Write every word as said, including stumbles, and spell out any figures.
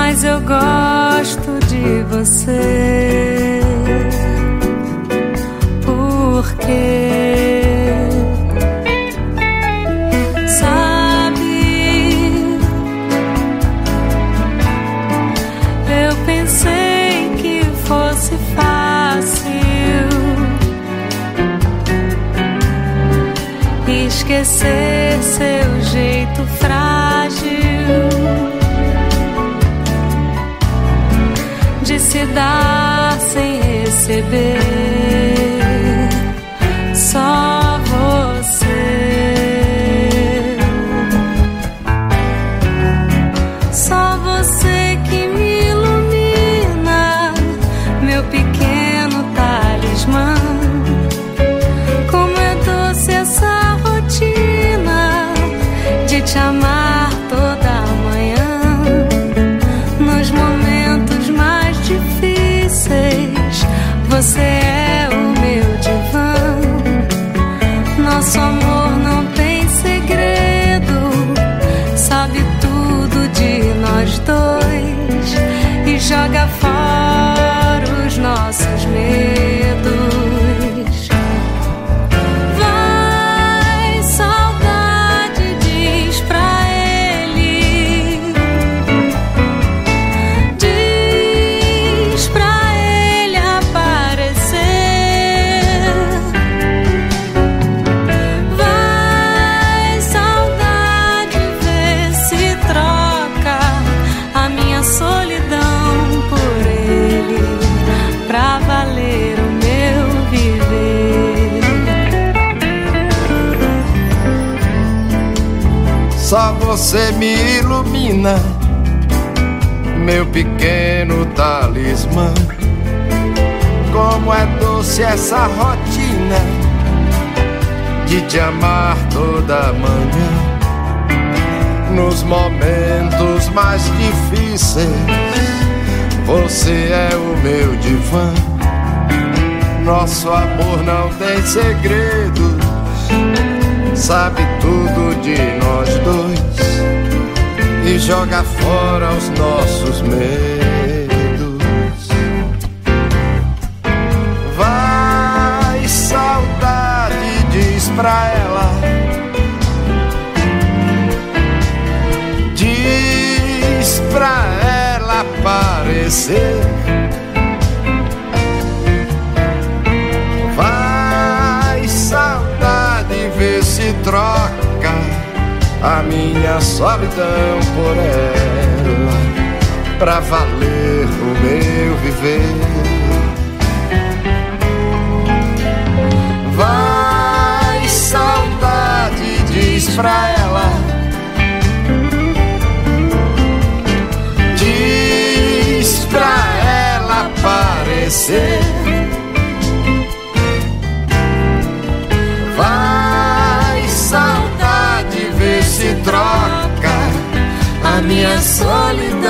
mas eu gosto de você. Porque sabe, eu pensei que fosse fácil esquecer seu jeito frágil de se dar sem receber. Só você, só você que me ilumina, meu pequeno talismã. Como é doce essa rotina de te amar toda manhã, nos momentos mais difíceis. Você é o meu divã. Nosso amor não tem segredo, sabe tudo de nós dois e joga fora os nossos medos. Vai, saudade, diz pra ele, diz pra ele aparecer. Solidão por ele, pra valer o meu viver. Só você me ilumina, meu pequeno talismã. Como é doce essa rotina de te amar toda manhã, nos momentos mais difíceis. Você é o meu divã. Nosso amor não tem segredos, sabe tudo de nós dois e joga fora os nossos medos. Vai, saudade, diz pra ela, diz pra ela aparecer. Vai, saudade, vê se troca a minha solidão por ela, pra valer o meu viver. Vai, saudade, diz pra ela, diz pra ela aparecer. Vai, saudade, vê se troca a minha solidão